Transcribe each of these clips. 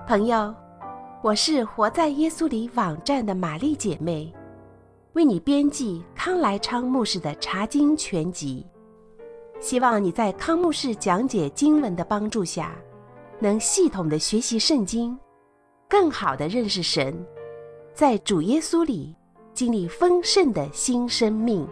朋友，我是活在耶稣里网站的玛丽姐妹，为你编辑康来昌牧师的查经全集。希望你在康牧师讲解经文的帮助下，能系统的学习圣经，更好的认识神，在主耶稣里经历丰盛的新生命。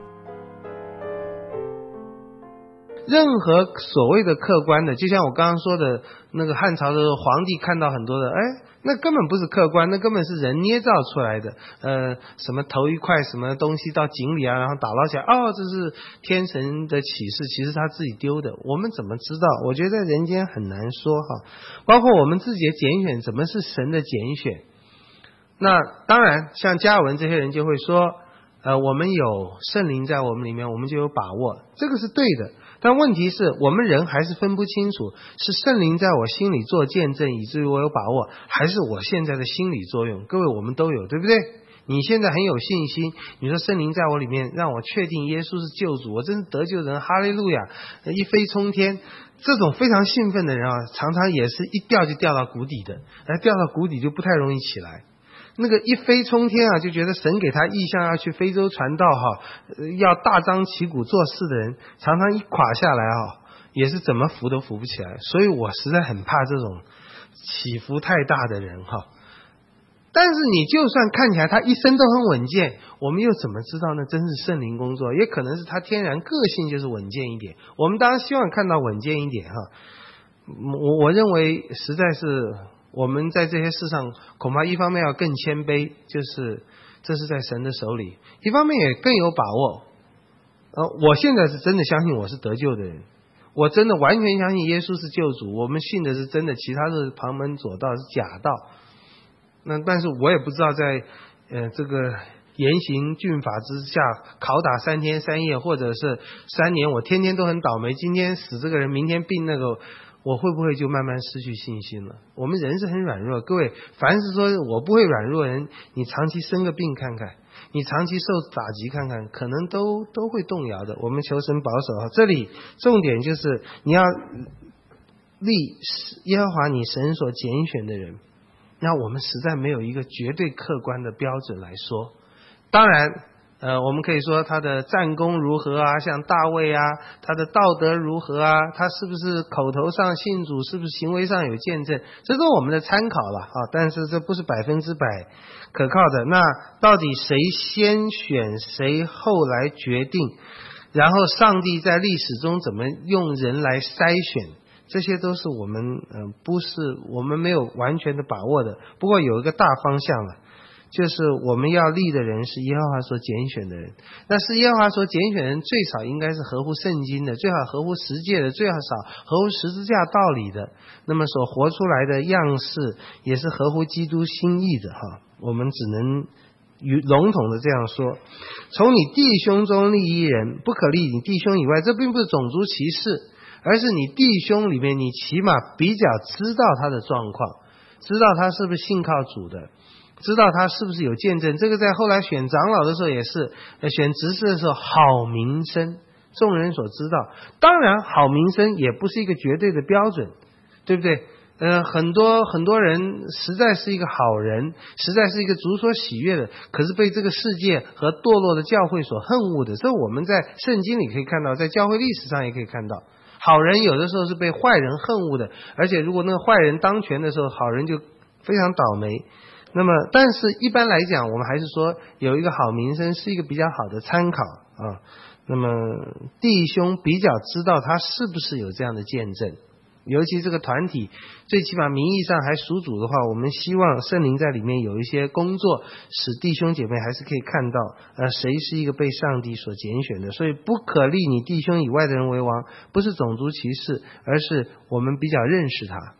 任何所谓的客观的，就像我刚刚说的那个汉朝的皇帝看到很多的，那根本不是客观，那根本是人捏造出来的。什么投一块什么东西到井里啊，然后打捞起来，这是天神的启示，其实他自己丢的，我们怎么知道？我觉得在人间很难说哈。包括我们自己的拣选，怎么是神的拣选？那当然，像加尔文这些人就会说，我们有圣灵在我们里面，我们就有把握，这个是对的。但问题是我们人还是分不清楚，是圣灵在我心里做见证以至于我有把握，还是我现在的心理作用。各位，我们都有，对不对？你现在很有信心，你说圣灵在我里面让我确定耶稣是救主，我真是得救人，哈利路亚，一飞冲天。这种非常兴奋的人常常也是一掉就掉到谷底的，掉到谷底就不太容易起来。那个一飞冲天就觉得神给他意象要去非洲传道要大张旗鼓做事的人，常常一垮下来也是怎么扶都扶不起来。所以我实在很怕这种起伏太大的人但是你就算看起来他一生都很稳健，我们又怎么知道呢？真是圣灵工作，也可能是他天然个性就是稳健一点。我们当然希望看到稳健一点我认为实在是我们在这些事上恐怕一方面要更谦卑，就是这是在神的手里，一方面也更有把握。我现在是真的相信我是得救的人，我真的完全相信耶稣是救主，我们信的是真的，其他的旁门左道是假道。但是我也不知道在这个严刑峻法之下拷打3天3夜或者是3年，我天天都很倒霉，今天死这个人明天病那个，我会不会就慢慢失去信心了？我们人是很软弱，各位，凡是说我不会软弱人，你长期生个病看看，你长期受打击看看，可能都会动摇的。我们求神保守这里重点就是你要立耶和华你神所拣选的人。那我们实在没有一个绝对客观的标准来说。当然我们可以说他的战功如何像大卫他的道德如何他是不是口头上信主，是不是行为上有见证，这都是我们的参考了但是这不是100%可靠的。那到底谁先选谁后来决定，然后上帝在历史中怎么用人来筛选，这些都是我们我们没有完全的把握的。不过有一个大方向了，就是我们要立的人是耶和华所拣选的人。那是耶和华所拣选的人，最少应该是合乎圣经的，最好合乎十诫的，最少合乎十字架道理的，那么所活出来的样式也是合乎基督心意的我们只能笼统的这样说。从你弟兄中立一人，不可立你弟兄以外，这并不是种族歧视，而是你弟兄里面你起码比较知道他的状况，知道他是不是信靠主的，知道他是不是有见证。这个在后来选长老的时候也是，选执事的时候，好名声众人所知道。当然好名声也不是一个绝对的标准，对不对？很多人实在是一个好人，实在是一个主所喜悦的，可是被这个世界和堕落的教会所恨恶的。这我们在圣经里可以看到，在教会历史上也可以看到，好人有的时候是被坏人恨恶的，而且如果那个坏人当权的时候，好人就非常倒霉。那么但是一般来讲，我们还是说有一个好名声是一个比较好的参考那么弟兄比较知道他是不是有这样的见证，尤其这个团体最起码名义上还属主的话，我们希望圣灵在里面有一些工作，使弟兄姐妹还是可以看到谁是一个被上帝所拣选的。所以不可立你弟兄以外的人为王，不是种族歧视，而是我们比较认识他。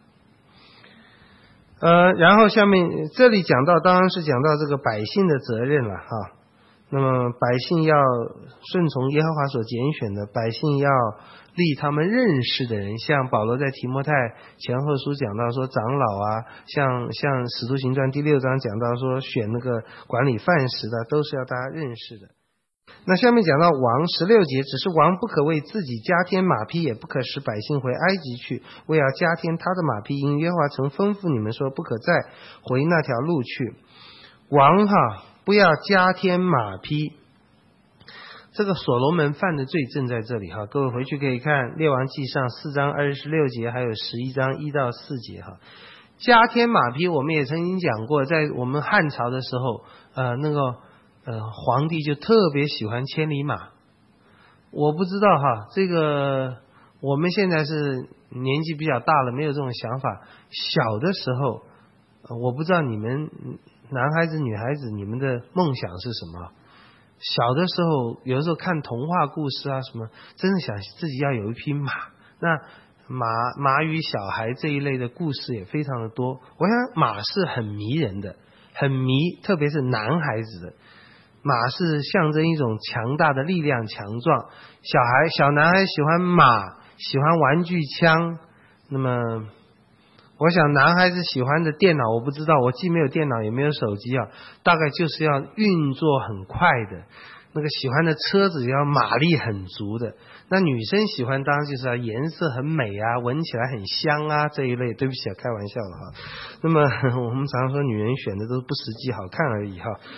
然后下面这里讲到，当然是讲到这个百姓的责任了那么百姓要顺从耶和华所拣选的，百姓要立他们认识的人，像保罗在提摩太前后书讲到说长老像使徒行传第6章讲到说选那个管理饭食的，都是要大家认识的。 那下面讲到王16节，只是王不可为自己加添马匹，也不可使百姓回埃及去，为要加添他的马匹，因耶和华曾吩咐你们说，不可再回那条路去。王不要加添马匹，这个所罗门犯的罪正在这里各位回去可以看列王记上4章26节，还有11章1到4节加添马匹，我们也曾经讲过，在我们汉朝的时候，皇帝就特别喜欢千里马。我不知道这个我们现在是年纪比较大了，没有这种想法。小的时候，我不知道你们男孩子女孩子你们的梦想是什么。小的时候，有的时候看童话故事什么，真的想自己要有一匹马。那马与小孩这一类的故事也非常的多。我想马是很迷人的，很迷，特别是男孩子的。马是象征一种强大的力量，强壮。小男孩喜欢马，喜欢玩具枪。那么我想男孩子喜欢的电脑，我不知道，我既没有电脑也没有手机大概就是要运作很快的。那个喜欢的车子也要马力很足的。那女生喜欢当然就是要颜色很美闻起来很香这一类。对不起开玩笑了那么我们常说女人选的都是不实际，好看而已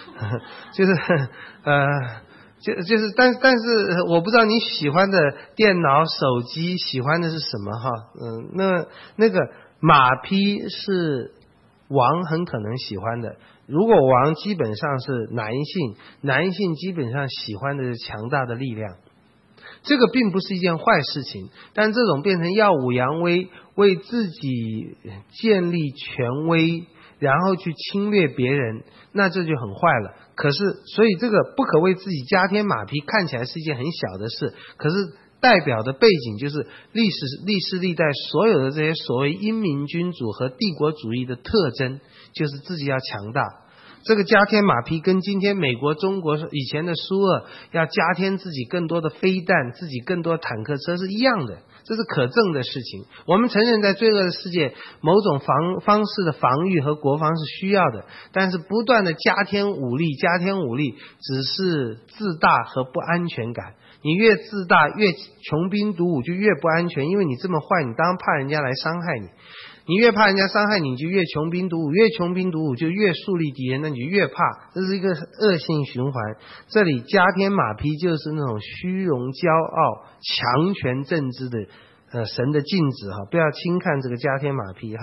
就是但是我不知道你喜欢的电脑手机喜欢的是什么那个马匹是王很可能喜欢的。如果王基本上是男性基本上喜欢的是强大的力量，这个并不是一件坏事情。但这种变成耀武扬威，为自己建立权威，然后去侵略别人，那这就很坏了。可是所以这个不可为自己加添马匹看起来是一件很小的事，可是代表的背景就是历世历代所有的这些所谓英明君主和帝国主义的特征，就是自己要强大。这个加添马匹跟今天美国中国以前的苏俄要加添自己更多的飞弹，自己更多的坦克车是一样的，这是可证的事情。我们承认在罪恶的世界，某种方式的防御和国防是需要的，但是不断的加添武力只是自大和不安全感。你越自大越穷兵黩武就越不安全，因为你这么坏，你当然怕人家来伤害你。你越怕人家伤害你，就越穷兵黩武，越穷兵黩武就越树立敌人，那你就越怕，这是一个恶性循环。这里加添马匹就是那种虚荣骄傲强权政治的神的禁止不要轻看这个加添马匹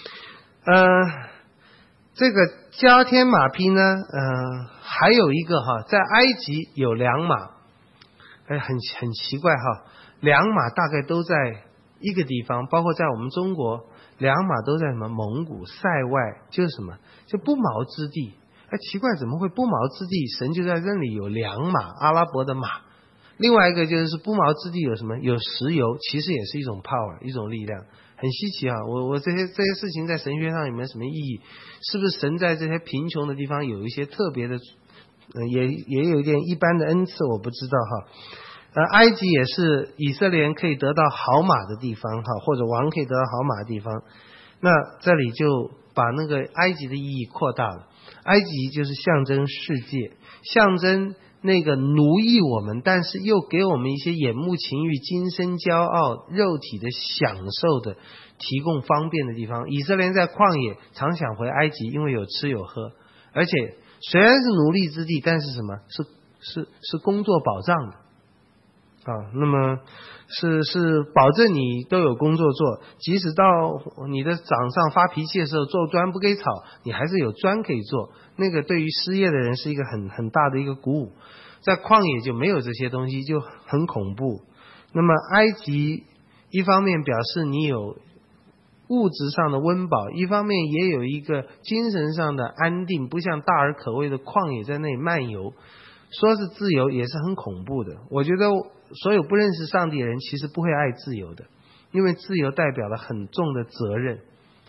这个加添马匹呢还有一个在埃及有良马，很奇怪良马大概都在一个地方，包括在我们中国良马都在什么蒙古塞外，就是什么就不毛之地。奇怪怎么会不毛之地，神就在这里有良马，阿拉伯的马。另外一个就是不毛之地有什么，有石油，其实也是一种 power， 一种力量，很稀奇我这些事情在神学上有没有什么意义？是不是神在这些贫穷的地方有一些特别的也有一点一般的恩赐，我不知道埃及也是以色列人可以得到好马的地方或者王可以得到好马的地方。那这里就把那个埃及的意义扩大了。埃及就是象征世界，象征那个奴役我们，但是又给我们一些眼目情欲、今生骄傲、肉体的享受的提供方便的地方。以色列人在旷野常想回埃及，因为有吃有喝，而且虽然是奴隶之地，但是什么是工作保障的那么是保证你都有工作做，即使到你的掌上发脾气的时候，做砖不给草，你还是有砖可以做。那个对于失业的人是一个很大的一个鼓舞。在旷野就没有这些东西，就很恐怖。那么埃及一方面表示你有物质上的温饱，一方面也有一个精神上的安定，不像大而可畏的旷野在那里漫游。说是自由也是很恐怖的。我觉得所有不认识上帝的人其实不会爱自由的，因为自由代表了很重的责任。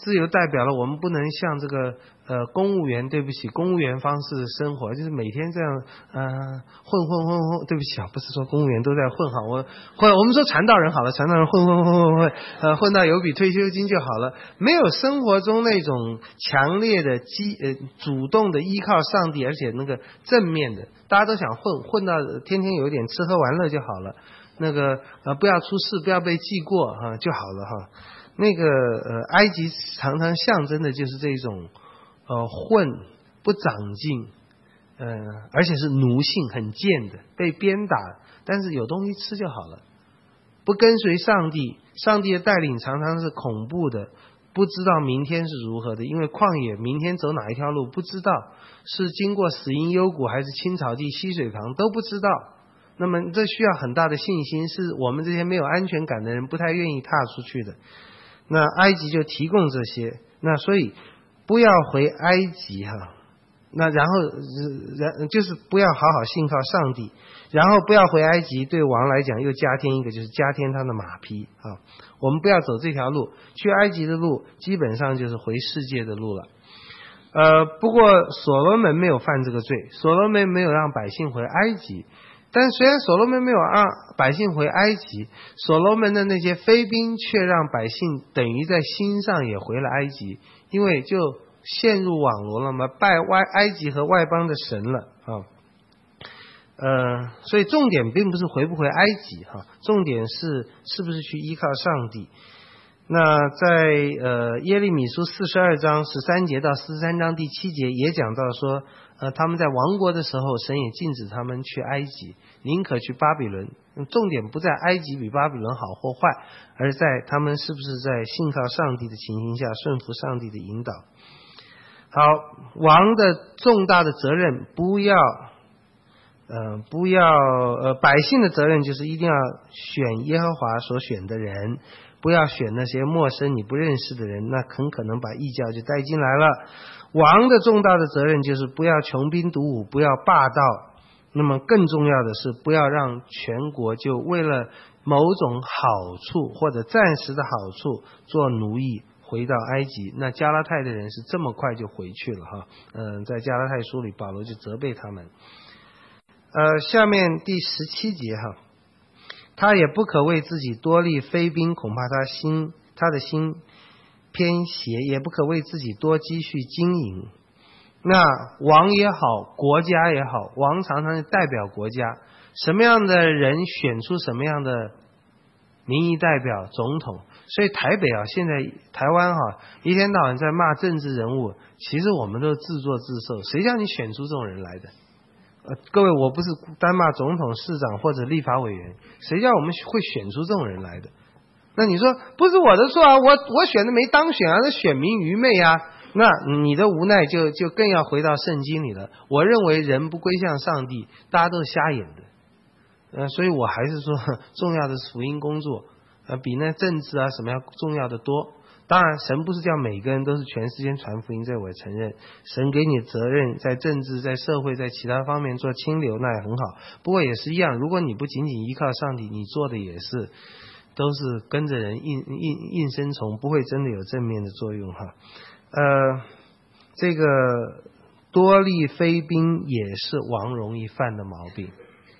自由代表了我们不能像这个公务员，对不起，公务员方式的生活，就是每天这样混，对不起啊，不是说公务员都在混哈，我们说传道人好了，传道人混到有笔退休金就好了，没有生活中那种强烈的主动的依靠上帝，而且那个正面的，大家都想混到天天有点吃喝玩乐就好了，那个不要出事，不要被记过就好了哈。那个埃及常常象征的就是这种混不长进，而且是奴性很贱的，被鞭打，但是有东西吃就好了，不跟随上帝，上帝的带领常常是恐怖的，不知道明天是如何的，因为旷野明天走哪一条路不知道，是经过死荫幽谷还是青草地溪水旁都不知道，那么这需要很大的信心，是我们这些没有安全感的人不太愿意踏出去的。那埃及就提供这些，那所以不要回埃及哈，那然后就是不要好好信靠上帝，然后不要回埃及，对王来讲又加添一个，就是加添他的马匹啊。我们不要走这条路，去埃及的路基本上就是回世界的路了。不过所罗门没有犯这个罪，所罗门没有让百姓回埃及。但虽然所罗门没有让百姓回埃及，所罗门的那些妃嫔却让百姓等于在心上也回了埃及，因为就陷入网罗了嘛，拜埃及和外邦的神了啊。所以重点并不是回不回埃及哈，重点是不是去依靠上帝。那在耶利米书42章13节到43章第7节也讲到说，他们在亡国的时候，神也禁止他们去埃及，宁可去巴比伦。重点不在埃及比巴比伦好或坏，而在他们是不是在信靠上帝的情形下顺服上帝的引导。好，王的重大的责任不要百姓的责任就是一定要选耶和华所选的人，不要选那些陌生你不认识的人，那很可能把异教就带进来了。王的重大的责任就是不要穷兵黩武，不要霸道，那么更重要的是不要让全国就为了某种好处或者暂时的好处做奴役回到埃及。那加拉太的人是这么快就回去了哈，在加拉太书里保罗就责备他们。下面第17节哈，他也不可为自己多立妃嫔，恐怕他的心偏邪，也不可为自己多积蓄金银。那王也好，国家也好，王常常代表国家，什么样的人选出什么样的民意代表总统。所以台北现在台湾一天到晚在骂政治人物，其实我们都自作自受，谁叫你选出这种人来的？各位，我不是单骂总统、市长或者立法委员，谁叫我们会选出这种人来的？那你说不是我的错啊，我选的没当选啊，那选民愚昧啊，那你的无奈就更要回到圣经里了。我认为人不归向上帝，大家都是瞎眼的。所以我还是说，重要的是福音工作，比那政治什么要重要的多。当然神不是叫每个人都是全世界传福音，这我也承认，神给你责任在政治在社会在其他方面做清流，那也很好。不过也是一样，如果你不仅仅依靠上帝，你做的也是都是跟着人应声虫，不会真的有正面的作用哈。这个多立妃嫔也是王容易犯的毛病，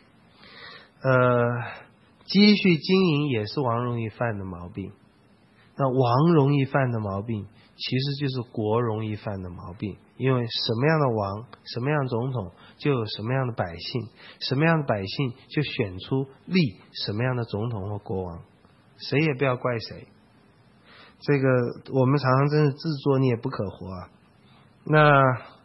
积蓄金银也是王容易犯的毛病。那王容易犯的毛病其实就是国容易犯的毛病，因为什么样的王什么样的总统就有什么样的百姓，什么样的百姓就选出立什么样的总统或国王，谁也不要怪谁。这个我们常常真是自作孽不可活啊。那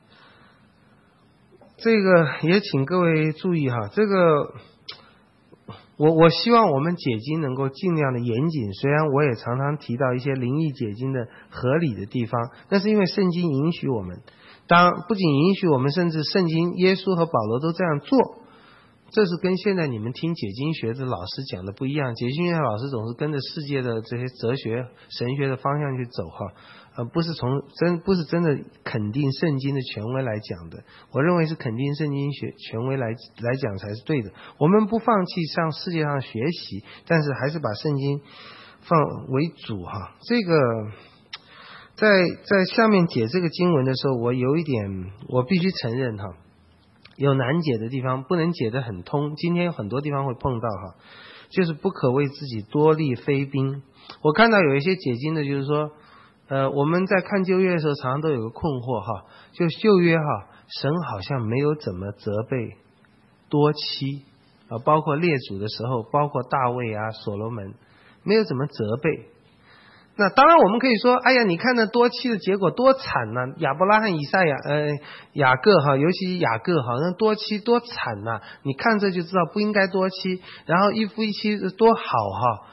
这个也请各位注意哈，这个我希望我们解经能够尽量的严谨，虽然我也常常提到一些灵异解经的合理的地方，但是因为圣经允许我们，不仅允许我们，甚至圣经耶稣和保罗都这样做，这是跟现在你们听解经学的老师讲的不一样。解经学的老师总是跟着世界的这些哲学神学的方向去走哈，不是真的肯定圣经的权威来讲的。我认为是肯定圣经学权威来讲才是对的。我们不放弃向世界上学习，但是还是把圣经放为主哈。这个在下面解这个经文的时候，我必须承认哈，有难解的地方，不能解得很通。今天有很多地方会碰到哈，就是不可为自己多立非兵。我看到有一些解经的，就是说，我们在看旧约的时候，常常都有个困惑哈，就旧约哈，神好像没有怎么责备多妻啊，包括列祖的时候，包括大卫啊、所罗门，没有怎么责备。那当然我们可以说，哎呀，你看那多妻的结果多惨呐，亚伯拉罕、以赛亚、雅各哈，尤其雅各哈，那多妻多惨呐，你看这就知道不应该多妻，然后一夫一妻多好哈。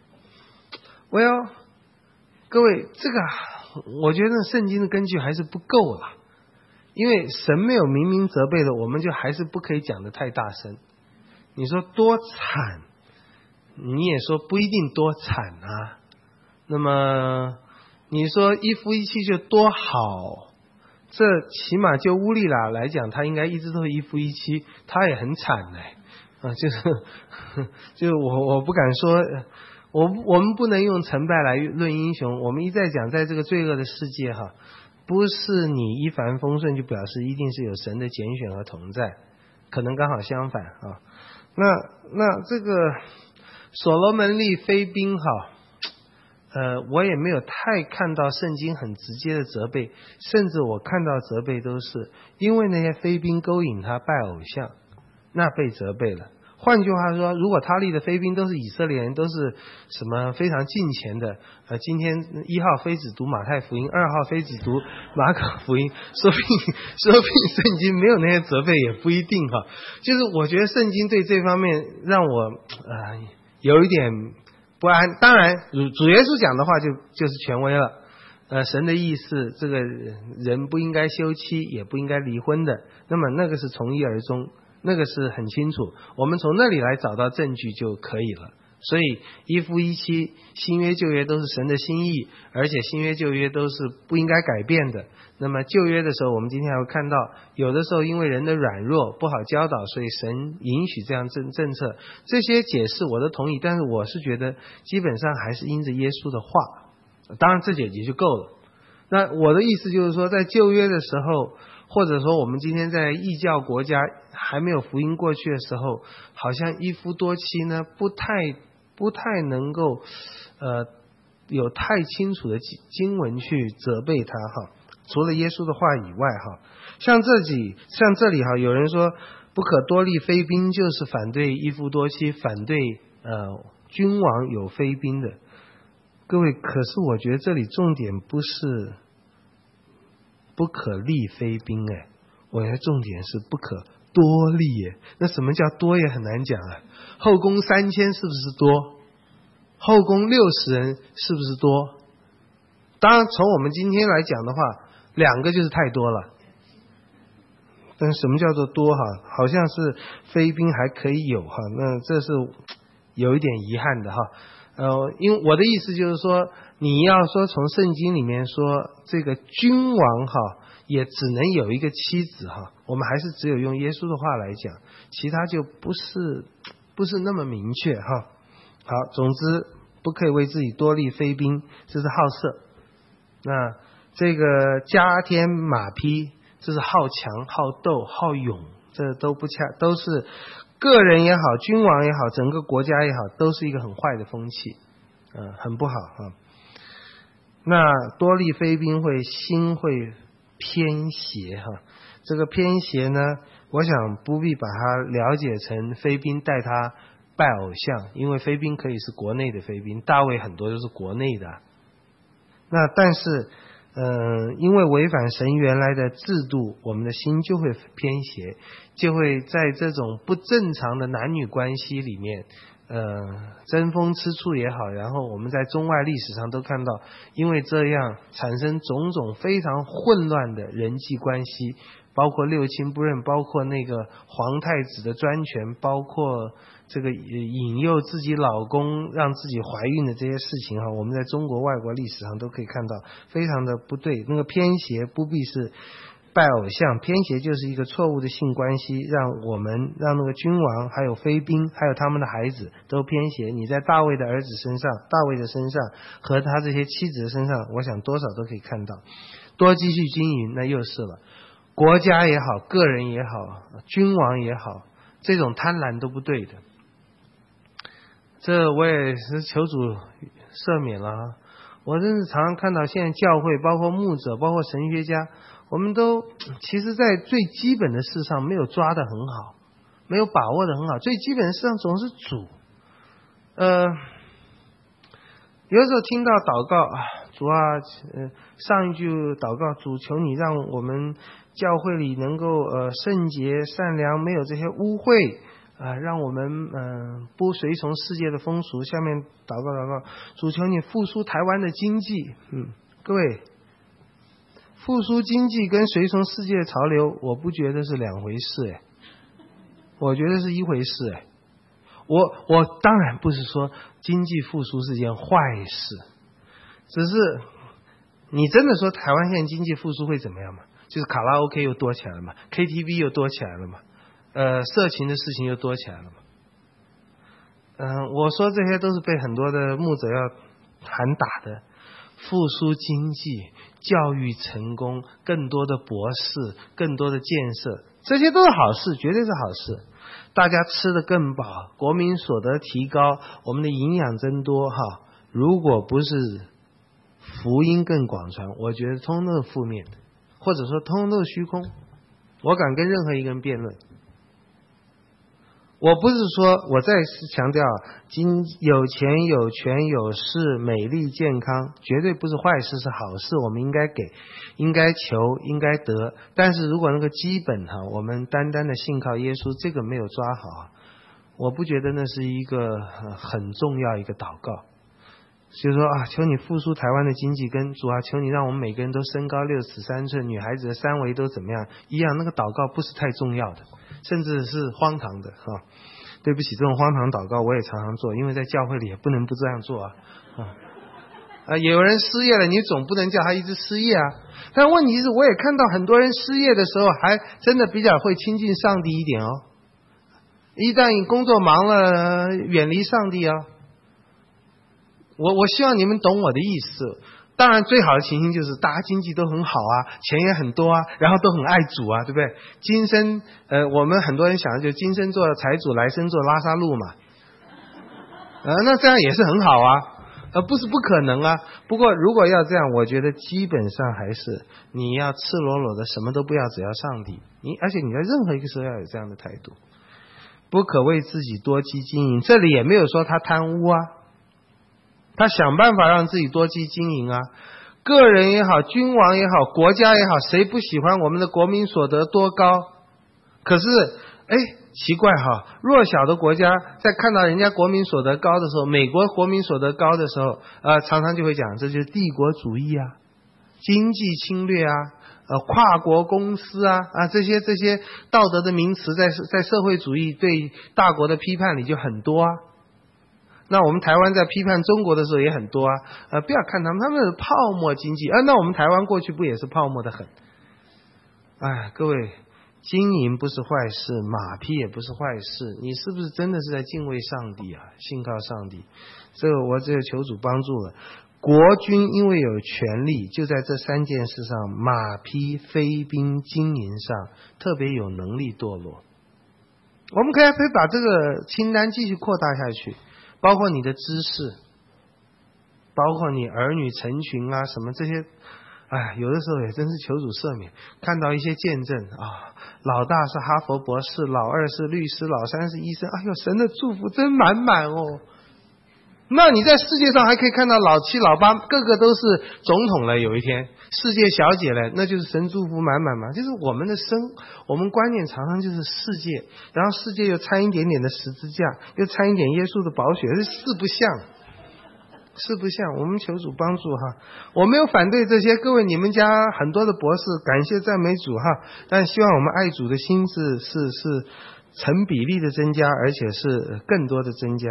各位，这个我觉得圣经的根据还是不够了，因为神没有明明责备的，我们就还是不可以讲得太大声。你说多惨，你也说不一定多惨啊。那么你说一夫一妻就多好，这起码就乌利拉来讲，他应该一直都是一夫一妻，他也很惨就是我不敢说，我们不能用成败来论英雄。我们一再讲，在这个罪恶的世界哈，不是你一帆风顺就表示一定是有神的拣选和同在，可能刚好相反啊。那这个所罗门立非兵哈，我也没有太看到圣经很直接的责备，甚至我看到责备都是因为那些非兵勾引他拜偶像，那被责备了。换句话说，如果他立的非兵都是以色列人，都是什么非常敬虔的，今天1号非只读马太福音，2号非只读马可福音，说不定圣经没有那些责备也不一定哈。就是我觉得圣经对这方面让我有一点不安。当然主耶稣讲的话就是权威了，神的意思，这个人不应该休妻，也不应该离婚的，那么那个是从一而终，那个是很清楚，我们从那里来找到证据就可以了。所以一夫一妻，新约旧约都是神的心意，而且新约旧约都是不应该改变的。那么旧约的时候，我们今天还会看到，有的时候因为人的软弱不好教导，所以神允许这样政策。这些解释我都同意，但是我是觉得基本上还是因着耶稣的话，当然这也就够了。那我的意思就是说，在旧约的时候，或者说我们今天在异教国家还没有福音过去的时候，好像一夫多妻呢不太能够有太清楚的经文去责备他哈，除了耶稣的话以外哈，像这里哈，有人说不可多立非兵，就是反对一夫多妻，反对君王有非兵的。各位，可是我觉得这里重点不是不可立非兵我觉得重点是不可多立那什么叫多也很难讲后宫3000是不是多？后宫60人是不是多？当然从我们今天来讲的话，2个就是太多了。但什么叫做多哈？好像是非兵还可以有哈，那这是有一点遗憾的哈。因为我的意思就是说，你要说从圣经里面说这个君王哈，也只能有一个妻子哈，我们还是只有用耶稣的话来讲，其他就不是那么明确哈。好，总之不可以为自己多立非兵，这是好色。那这个加添马匹，这是好强、好斗、好勇，这都不都是个人也好，君王也好，整个国家也好，都是一个很坏的风气，很不好啊。那多立非兵心会偏邪哈，这个偏邪呢，我想不必把它了解成非兵带他拜偶像，因为非兵可以是国内的非兵，大卫很多都是国内的。那但是因为违反神原来的制度，我们的心就会偏邪，就会在这种不正常的男女关系里面争风吃醋也好，然后我们在中外历史上都看到，因为这样产生种种非常混乱的人际关系，包括六亲不认，包括那个皇太子的专权，包括这个引诱自己老公让自己怀孕的这些事情哈，我们在中国外国历史上都可以看到，非常的不对。那个偏邪不必是拜偶像，偏邪就是一个错误的性关系，让那个君王还有妃嫔还有他们的孩子都偏邪。你在大卫的儿子身上，大卫的身上和他这些妻子的身上，我想多少都可以看到。多积蓄经营，那又是了，国家也好，个人也好，君王也好，这种贪婪都不对的。这我也是求主赦免了啊！我真是常常看到现在教会，包括牧者，包括神学家，我们都其实在最基本的事上没有抓得很好，没有把握得很好。最基本的事上总是主。有的时候听到祷告啊，主啊，上一句祷告，主求你让我们教会里能够圣洁善良，没有这些污秽让我们不随从世界的风俗。下面祷告，主求你复苏台湾的经济。各位，复苏经济跟随从世界的潮流，我不觉得是两回事我觉得是一回事我当然不是说经济复苏是件坏事，只是你真的说台湾现在经济复苏会怎么样嘛？就是卡拉 OK 又多起来了嘛， KTV 又多起来了嘛，色情的事情又多起来了嘛。我说这些都是被很多的牧者要喊打的。复苏经济，教育成功，更多的博士，更多的建设，这些都是好事，绝对是好事。大家吃得更饱，国民所得提高，我们的营养增多如果不是福音更广传，我觉得通通都是负面的，或者说通通都是虚空。我敢跟任何一个人辩论。我不是说，我再次强调，有钱有权有势美丽健康绝对不是坏事，是好事，我们应该给，应该求，应该得。但是如果那个基本我们单单的信靠耶稣，这个没有抓好，我不觉得那是一个很重要一个祷告。就是说求你复苏台湾的经济，跟主求你让我们每个人都身高6尺3寸，女孩子的三围都怎么样一样，那个祷告不是太重要的，甚至是荒唐的对不起，这种荒唐祷告我也常常做，因为在教会里也不能不这样做有人失业了，你总不能叫他一直失业但问题是，我也看到很多人失业的时候，还真的比较会亲近上帝一点一旦你工作忙了，远离上帝我希望你们懂我的意思。当然最好的情形就是大家经济都很好钱也很多然后都很爱主对不对？今生我们很多人想的就今生做财主，来生做拉撒路嘛那这样也是很好不是不可能不过如果要这样，我觉得基本上还是你要赤裸裸的什么都不要，只要上帝。而且你在任何一个时候要有这样的态度，不可为自己多积经营。这里也没有说他贪污他想办法让自己多积经营个人也好，君王也好，国家也好，谁不喜欢我们的国民所得多高？可是奇怪弱小的国家在看到人家国民所得高的时候，美国国民所得高的时候常常就会讲这就是帝国主义经济侵略跨国公司这些道德的名词在社会主义对大国的批判里就很多那我们台湾在批判中国的时候也很多不要看他们是泡沫经济那我们台湾过去不也是泡沫的很？各位，经营不是坏事，马匹也不是坏事，你是不是真的是在敬畏上帝信靠上帝？这个我只有求主帮助了。国君因为有权力，就在这3件事上，马匹、妃嫔、经营上特别有能力堕落。我们可以把这个清单继续扩大下去，包括你的知识，包括你儿女成群什么这些有的时候也真是求主赦免。看到一些见证老大是哈佛博士，老二是律师，老三是医生，神的祝福真满满那你在世界上还可以看到老七老八个个都是总统了，有一天世界小姐了，那就是神祝福满满嘛。就是我们的我们观念常常就是世界，然后世界又掺一点点的十字架，又掺一点耶稣的宝血，这四不像。我们求主帮助我没有反对这些，各位你们家很多的博士，感谢赞美主但希望我们爱主的心是成比例的增加，而且是更多的增加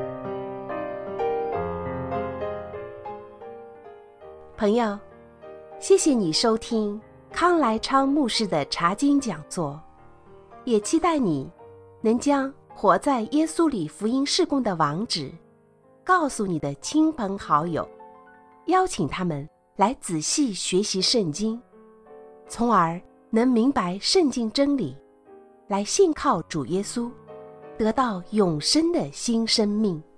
朋友， 谢谢你收听康来昌牧师的查经讲座，也期待你能将活在耶稣里福音事工的网址告诉你的亲朋好友，邀请他们来仔细学习圣经，从而能明白圣经真理，来信靠主耶稣，得到永生的新生命。